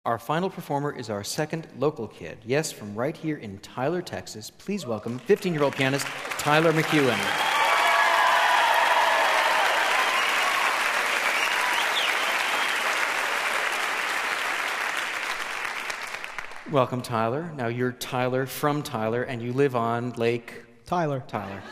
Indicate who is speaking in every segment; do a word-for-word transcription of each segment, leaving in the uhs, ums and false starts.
Speaker 1: Our final performer is our second local kid. Yes, from right here in Tyler, Texas. Please welcome fifteen-year-old pianist Tyler McEwen. Welcome, Tyler. Now, you're Tyler from Tyler, and you live on Lake...
Speaker 2: Tyler.
Speaker 1: Tyler.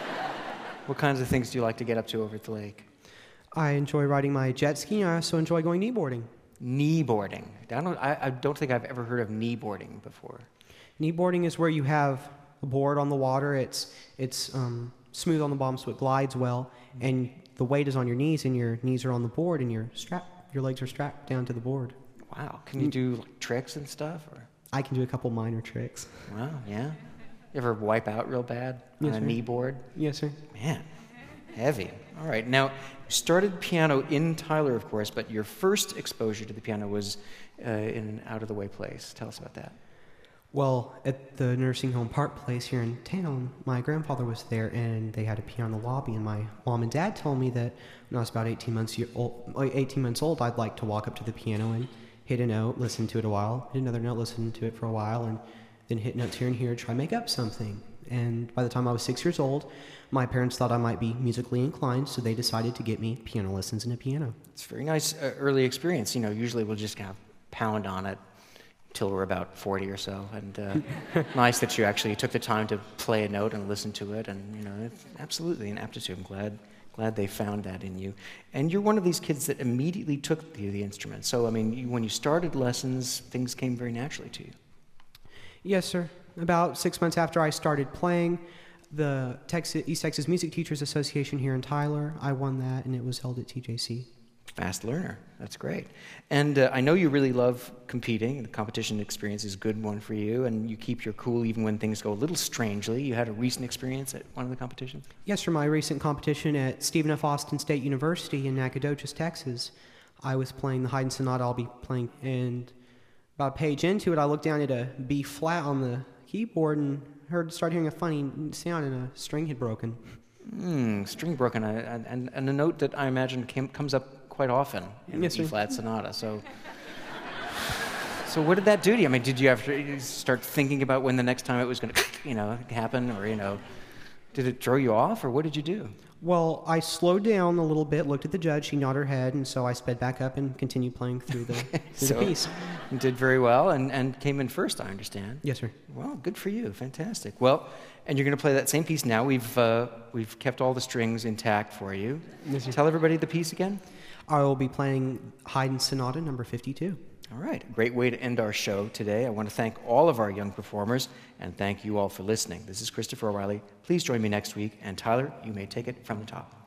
Speaker 1: What kinds of things do you like to get up to over at the lake?
Speaker 2: I enjoy riding my jet ski, and I also enjoy going kneeboarding.
Speaker 1: Kneeboarding. I don't, I, I don't think I've ever heard of kneeboarding before.
Speaker 2: Kneeboarding is where you have a board on the water. It's it's um, smooth on the bottom, so it glides well, and the weight is on your knees, and your knees are on the board, and your strap, your legs are strapped down to the board.
Speaker 1: Wow. Can you do like, tricks and stuff? Or?
Speaker 2: I can do a couple minor tricks.
Speaker 1: Wow, yeah. You ever wipe out real bad
Speaker 2: Yes,
Speaker 1: on a
Speaker 2: sir.
Speaker 1: knee board?
Speaker 2: Yes, sir.
Speaker 1: Man, heavy. All right. Now, you started piano in Tyler, of course, but your first exposure to the piano was uh, in an out-of-the-way place. Tell us about that.
Speaker 2: Well, at the nursing home Park Place here in town, my grandfather was there, and they had a piano lobby, and my mom and dad told me that when I was about eighteen months year old, eighteen months old, I'd like to walk up to the piano and hit a note, listen to it a while, hit another note, listen to it for a while, and then hit notes here and here, try to make up something. And by the time I was six years old, my parents thought I might be musically inclined, so they decided to get me piano lessons and a piano.
Speaker 1: It's a very nice uh, early experience. You know, usually we'll just kind of pound on it till we're about forty or so. And uh, nice that you actually took the time to play a note and listen to it. And, you know, it's absolutely an aptitude. I'm glad, glad they found that in you. And you're one of these kids that immediately took the, the instrument. So, I mean, you, when you started lessons, things came very naturally to you.
Speaker 2: Yes, sir. About six months after I started playing, the Texas, East Texas Music Teachers Association here in Tyler, I won that, and it was held at T J C.
Speaker 1: Fast learner. That's great. And uh, I know you really love competing. The competition experience is a good one for you, and you keep your cool even when things go a little strangely. You had a recent experience at one of the competitions?
Speaker 2: Yes, for my recent competition at Stephen F. Austin State University in Nacogdoches, Texas, I was playing the Haydn Sonata I'll be playing, and about a page into it, I looked down at a B flat on the keyboard and heard started hearing a funny sound, and a string had broken.
Speaker 1: Hmm, string broken, uh, and, and a note that I imagine came, comes up quite often in
Speaker 2: Yes,
Speaker 1: the
Speaker 2: sir.
Speaker 1: E-flat sonata. So, so what did that do to you? I mean, did you have to start thinking about when the next time it was going to, you know, happen, or you know, did it throw you off, or what did you do?
Speaker 2: Well, I slowed down a little bit, looked at the judge, she nodded her head, and so I sped back up and continued playing through the, through
Speaker 1: So
Speaker 2: the piece.
Speaker 1: you did very well, and, and came in first, I understand.
Speaker 2: Yes, sir.
Speaker 1: Well, good for you. Fantastic. Well, and you're going to play that same piece now. We've uh, we've kept all the strings intact for you.
Speaker 2: Yes, sir.
Speaker 1: Tell everybody the piece again.
Speaker 2: I will be playing Haydn Sonata number fifty-two.
Speaker 1: All right. Great way to end our show today. I want to thank all of our young performers, and thank you all for listening. This is Christopher O'Reilly. Please join me next week, and Tyler, you may take it from the top.